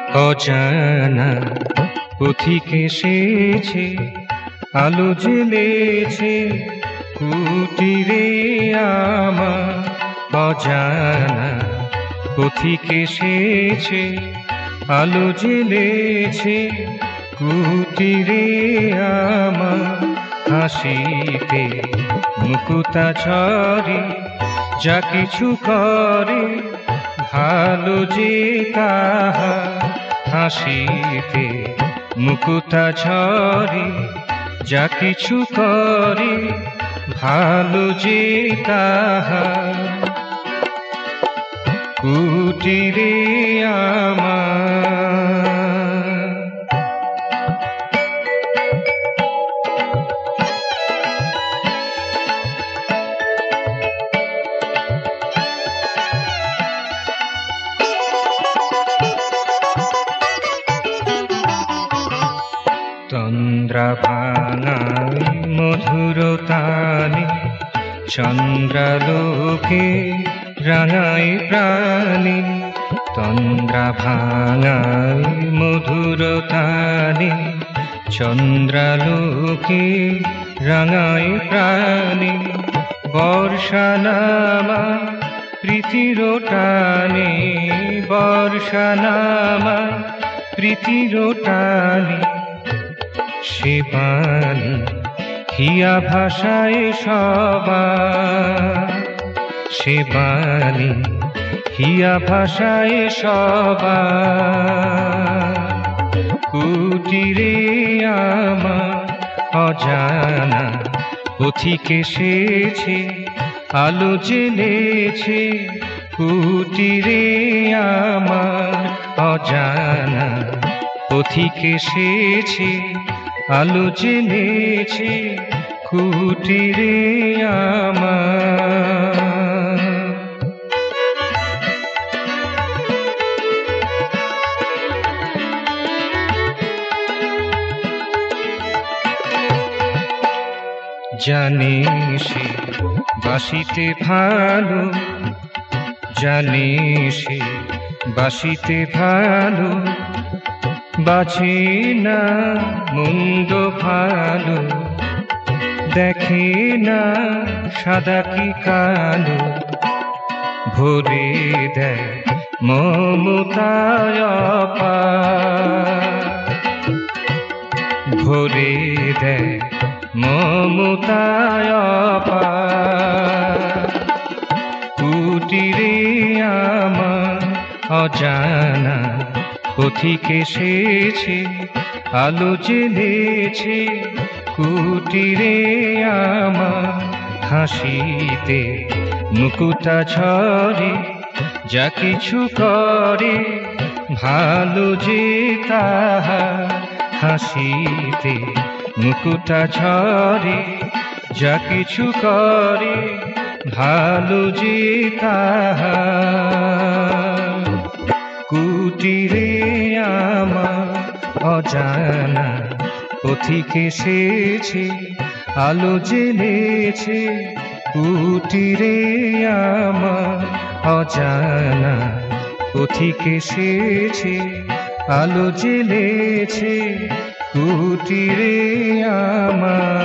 অজানা পথিক এসেছে, আলো জ্বেলেছে কুটিরে আমার। অজানা পথিক এসেছে, আলো জ্বেলেছে কুটিরে আমার। হাসিতে মুকুতা ঝরে, যা কিছু করে ভালো যে তাহার। হাসিতে মুকুতা ঝরে, যা কিছু করে ভালো যে তাহার। কুটিরে আমার তন্দ্রা ভাঙাই মধুর তানে, চন্দ্রালোকে রাঙাই প্রাণে। তন্দ্রা ভাঙাই মধুর তানে, চন্দ্রালোকে রাঙাই প্রাণে। বর্ষা নামা প্রীতির টানে, বর্ষা নামা প্রীতির টানে। সে পানি হিয়া ভাষায় সবার, সে পানি হিয়া ভাষায় সবার। কুটিরে আমার অজানা পথিক এসেছে, আলো জ্বেলেছে কুটিরে আমার। অজানা পথিক এসেছে, আলো জ্বেলেছে কুটিরে আমার। জানে সে বাসিতে ভালো, জানে সে বাসিতে ভালো। বাছে না মন্দ ভালো, দেখে না সাদা কি কালো। ভরে দেয় মমতায় অপার, ভরে দেয় মমতায় অপার। কুটিরে আমার অজানা পথিক এসেছে, আলো জ্বেলেছে কুটিরে আমার। হাসিতে মুকুতা ঝরে, যা কিছু করে ভালো যে তাহার। হাসিতে মুকুতা ঝরে, যা কিছু করে ভালো যে তাহার। কুটিরে আমার অজানা পথিক এসেছে, আলো জ্বেলেছে কুটিরে আমার। অজানা পথিক এসেছে, আলো জ্বেলেছে কুটিরে আমার।